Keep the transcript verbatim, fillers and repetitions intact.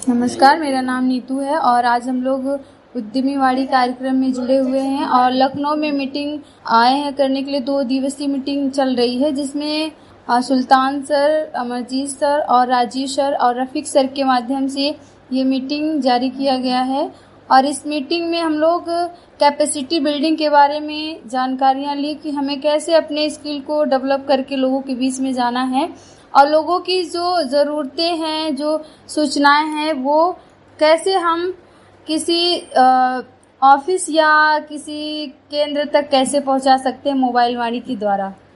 नमस्कार, मेरा नाम नीतू है और आज हम लोग उद्यमीवाड़ी कार्यक्रम में जुड़े हुए हैं और लखनऊ में मीटिंग आए हैं करने के लिए। दो दिवसीय मीटिंग चल रही है जिसमें अ, सुल्तान सर, अमरजीत सर और राजीव सर और रफ़ीक सर के माध्यम से ये मीटिंग जारी किया गया है। और इस मीटिंग में हम लोग कैपेसिटी बिल्डिंग के बारे में जानकारियाँ ली कि हमें कैसे अपने स्किल को डेवलप करके लोगों के बीच में जाना है और लोगों की जो ज़रूरतें हैं, जो सूचनाएं हैं, वो कैसे हम किसी अ, ऑफिस या किसी केंद्र तक कैसे पहुंचा सकते हैं मोबाइल वाणी के द्वारा।